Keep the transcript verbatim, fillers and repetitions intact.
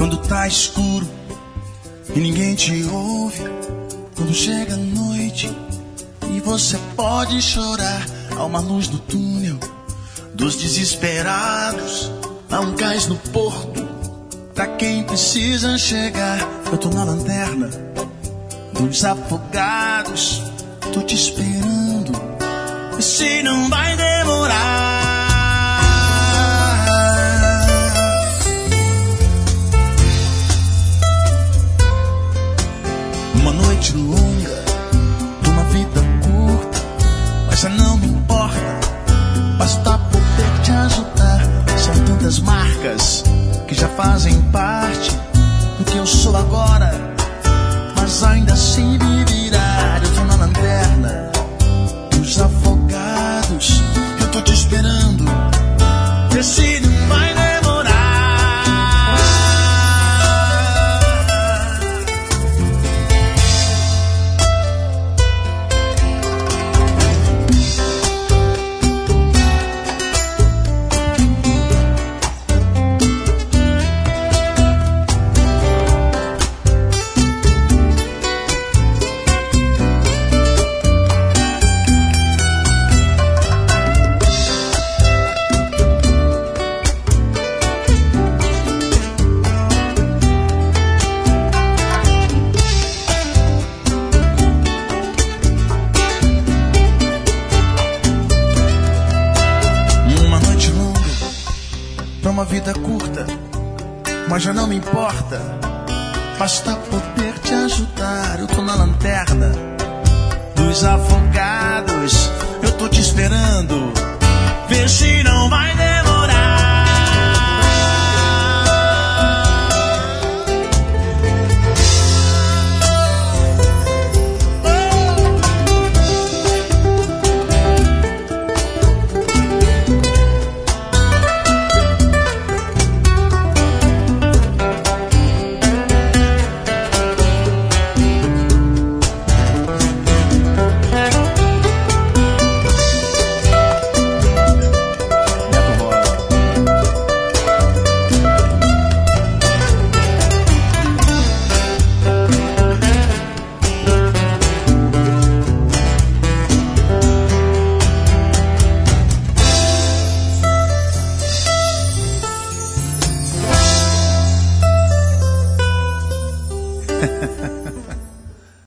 Quando tá escuro e ninguém te ouve, quando chega a noite e você pode chorar, há uma luz no túnel dos desesperados, há um gás no porto pra quem precisa chegar. Eu tô na lanterna dos afogados, tô te esperando, se não vai demorar. Uma noite longa, de uma vida curta, mas já não me importa, basta poder te ajudar. São tantas marcas que já fazem parte do que eu sou agora, mas ainda assim me virar. Eu tô na lanterna dos afogados, eu tô te esperando, vê se não vai demorar. Uma vida curta, mas já não me importa, basta poder te ajudar. Eu tô na lanterna dos afogados, eu tô te esperando, vê se não vai demorar.